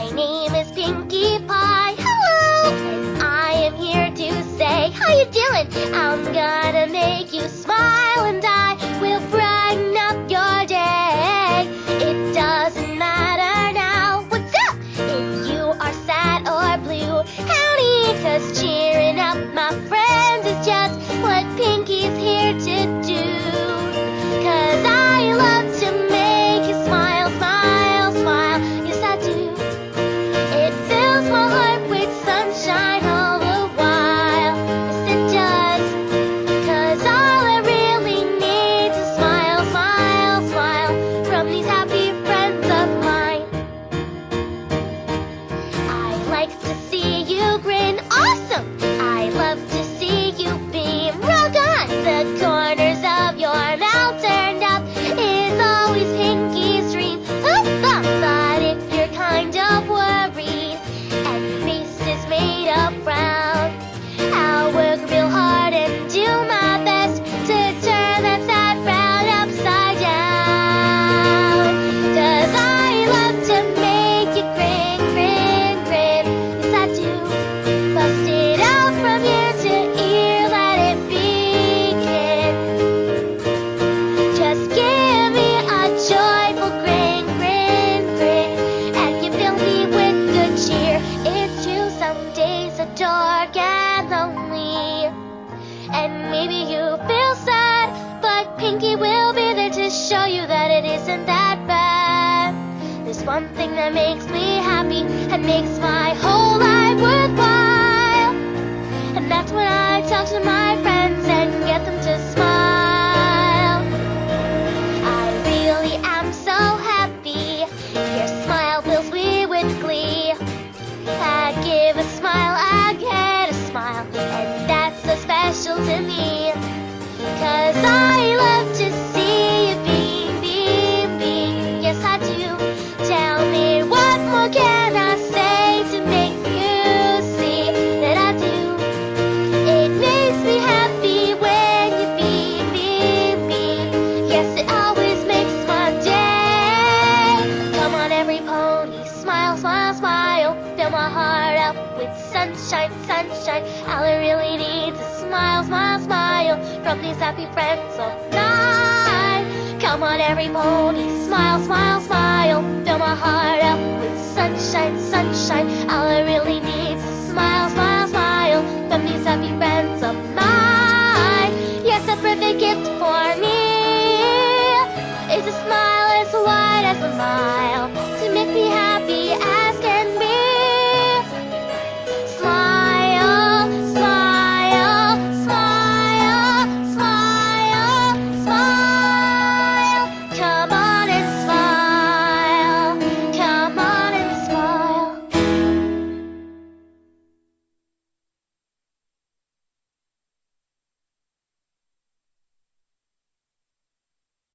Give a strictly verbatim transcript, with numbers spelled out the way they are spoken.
My name is Pinkie Pie. Hello! And I am here to say, how you doing? I'm gonna make you smile and I will brighten up your day. It doesn't matter now what's up if you are sad or blue. Howdy, 'cause cheering up my friends is just what Pinkie's here to do. 'Cause I love to make you smile, smile, smile. Yes, I do. It fills my heart with sunshine all the while. Yes, it does. 'Cause all I really need is a smile, smile, smile from these happy friends of mine. I like to see you grin. Awesome! I love to see you beam. Rock on! The corners of your mouth turned up is always Pinkie's dream. But if you're kind of worried and your face is made of frown, I'll work real hard and do my best to turn that sad frown upside down. 'Cause I love to make you grin, grin, grin. Yes, I do. Bust it out from ear to ear, let it begin. Just give me a joyful grin, grin, grin, and you fill me with good cheer. It's true, some days are dark and lonely, and maybe you feel sad, but Pinkie will be there to show you that it isn't that bad. There's one thing that makes me happy and makes my whole life worthwhile, and that's when I talk to my friends and get them to smile. I really am so happy. Your smile fills me with glee. I give a smile, I get a smile, and that's so special to me. 'Cause I love to see you beam, beam, beam. Yes, I do. Tell me, what more can I say to make you see that I do? It makes me happy when you beam, beam, beam. Yes, it always makes my day. Come on, every pony, smile, smile, smile. Fill my heart up with sunshine, sunshine. All I really need is a smile, smile, smile from these happy friends of mine. Come on, every pony, smile, smile, smile. Fill my heart up with sunshine, sunshine. All I really need is a smile, smile, smile from these happy friends of mine. Yes, a perfect gift for me is a smile as wide as the mine.